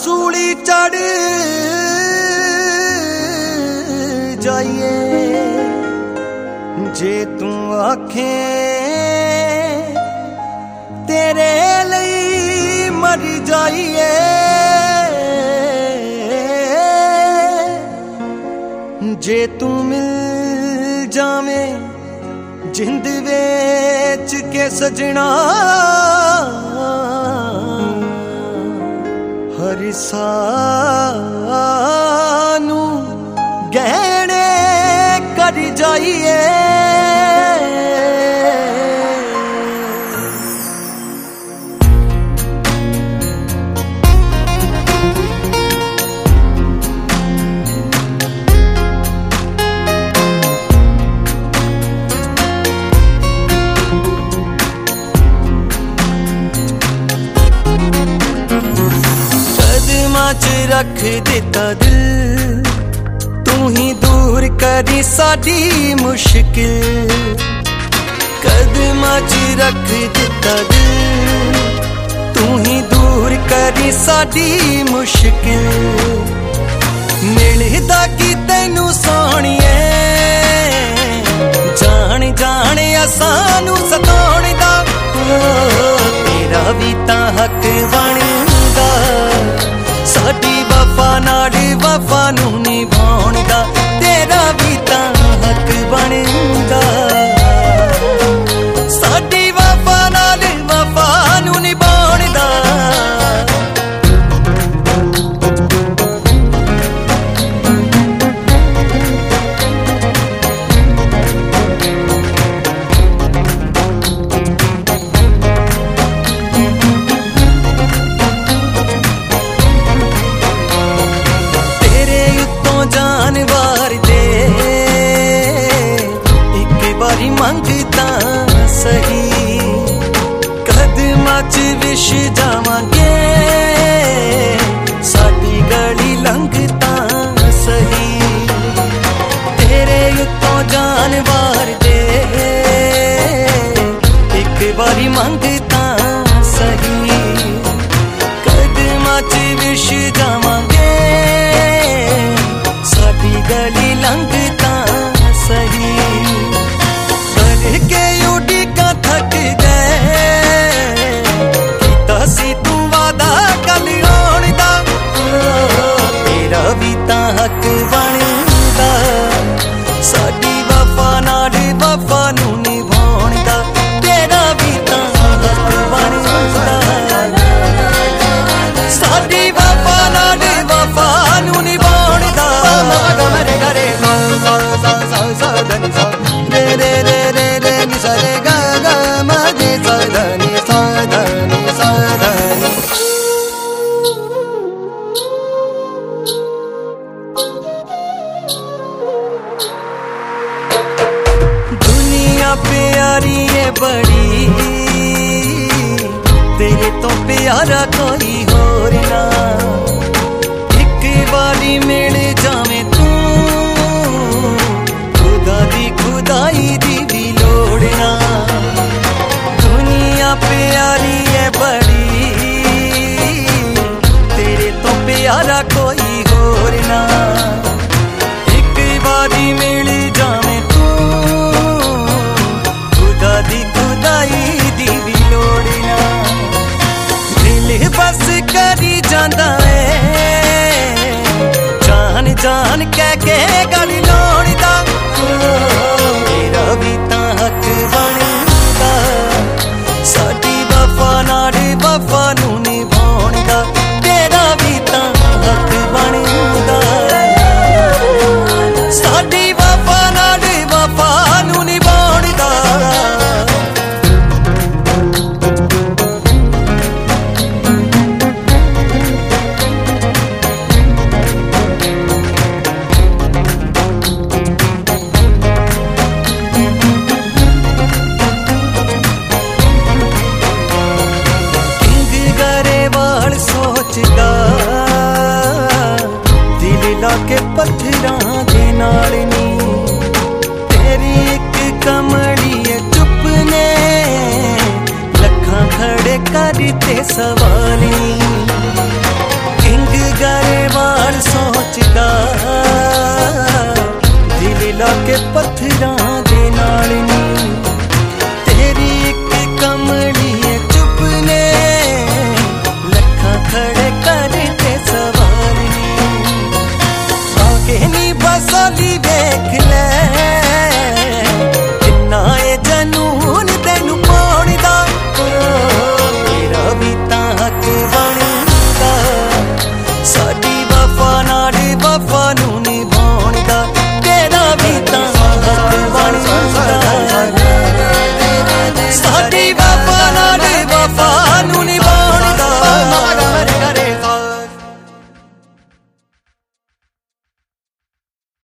सूली चढ़ जाइए जे तू आखे तेरे लिए मर जाइए जे तू मिल जावे जिंद वेच के सजना हर सानू गहने कर जाइए रख देता दिल तू ही दूर करी साडी मुश्किल कदमां च रख देता दिल तू ही दूर करी साडी मुश्किल मिलदा की तैनू सोहणिए जान जान असानू सताउण दा तेरा भी तां हक बनदा साडी वफा नाल वफा नू निभाउण दा तेरा भी तां हक बनदा साडी वफा नाल वफा नू निभाउण दा मंगता सही कदमां च विश जावांगे साडी गली लंघता सही तेरे उत्तों जान वार दे एक बारी मंगता सही कदमां च विश जावांगे साडी गली लंघता सही के उड़ीका थक गए कीता सी तू वादा कल आउण दा तेरा भी तां हक बनदा साडी वफा नाल वफा नू निभाउण दा तेरा भी तां हक बनदा साडी वफा नाल वफा नू निभाउण दा मरे घरे रे रे रे रे रे नि सा रे गा गा मा रे सा धा नि सा धा नि सा धा नि दुनिया प्यारी है बड़ी तेरे तो प्यारा कोई होर ना एक बारी मिल जावे तू खुदाई दी भी लोड़ना दुनिया प्यारी है बड़ी तेरे तो प्यारा कोई होर ना एक बारी मिल जावे तू खुदाई दी भी लोड़ना दिल बस करी जांदा है जान जान कह के गल लोड़दा तेरा भी तां हक बनदा साडी वफा नाल वफा नू निभाउण दा तेरा भी तां हक बनदा साडी वफा नाल वफा नू निभाउण दा के पत्थरां दे नाल नी तेरी एक कमली चुप ने लखां खड़े करते सवाल नी किंग ਸੋਚਦਾ ਦਿਲ ਲਾ ਕੇ